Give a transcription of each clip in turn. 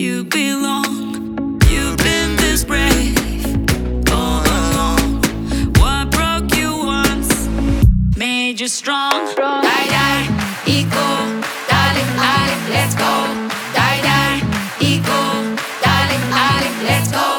you belong. You've been this brave all along. What broke you once made you strong. Die, die, ego, darling, darling, let's go. Die, die, ego, darling, darling, let's go.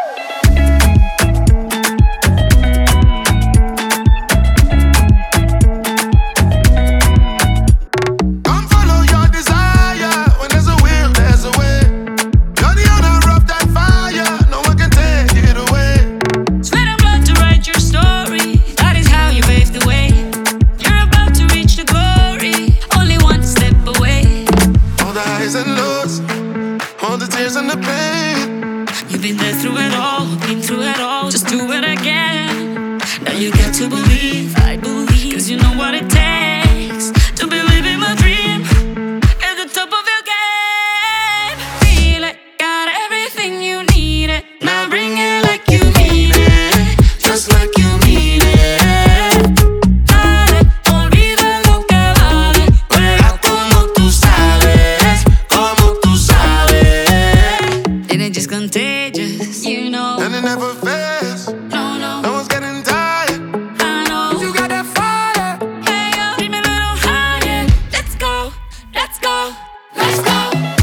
Come follow your desire. When there's a will, there's a way. You're the owner of that fire. No one can take it away. Sweat and blood to write your story. That is how you pave the way. You're about to reach the glory. Only one step away. All the highs and lows, all the tears and the pain. You've been there through it all, been through it all. Just do it again. Now you got to believe, I believe. Cause you know what it takes to believe in my dream. At the top of your game. Feel it, got everything you need it. Now bring it like you mean it. Just like you mean it. Dale, olvida lo que vale. Juega como tú sabes, como tú sabes. And it's just contagious, you know. And it never fails. No, no, No one's getting tired. I know. You got that fire. Hey, yo, dream a little higher. Let's go, let's go, let's go.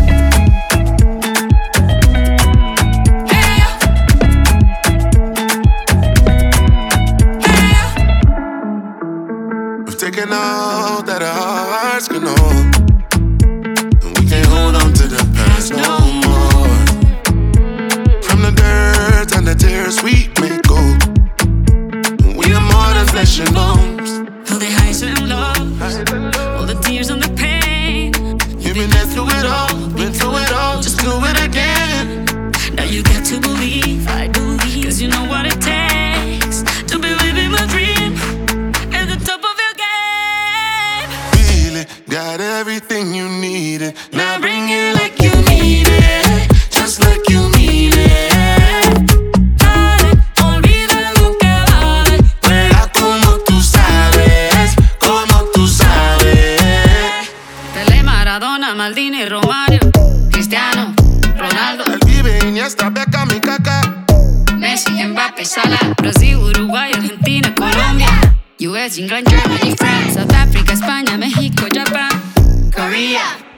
Hey, yo. Hey, yo. We've taken all that our hearts can hold, and we can't hold on to the past no more. From the dirt and the tears we make gold. We are more than flesh and bones. All the highs and lows, all the tears and the pain. You've been there through it all, been through it all. Just do it again. Now you got to believe, I believe. Cause you know what it takes to believe in my dream. At the top of your game. Feel it, got everything you needed. Now bring it like you mean it, just like you mean it. Dale, olvida lo que vale. Juega como tú sabes, como tú sabes. Pelé, Maradona, Maldini, Romario, Cristiano, Ronaldo, Él vive Iniesta, Beckham y Kaká. Messi, Mbappé, Salah, Brasil, Uruguay, Argentina, Colombia, US, England, Germany, France, South Africa, España, México, Japan, Korea.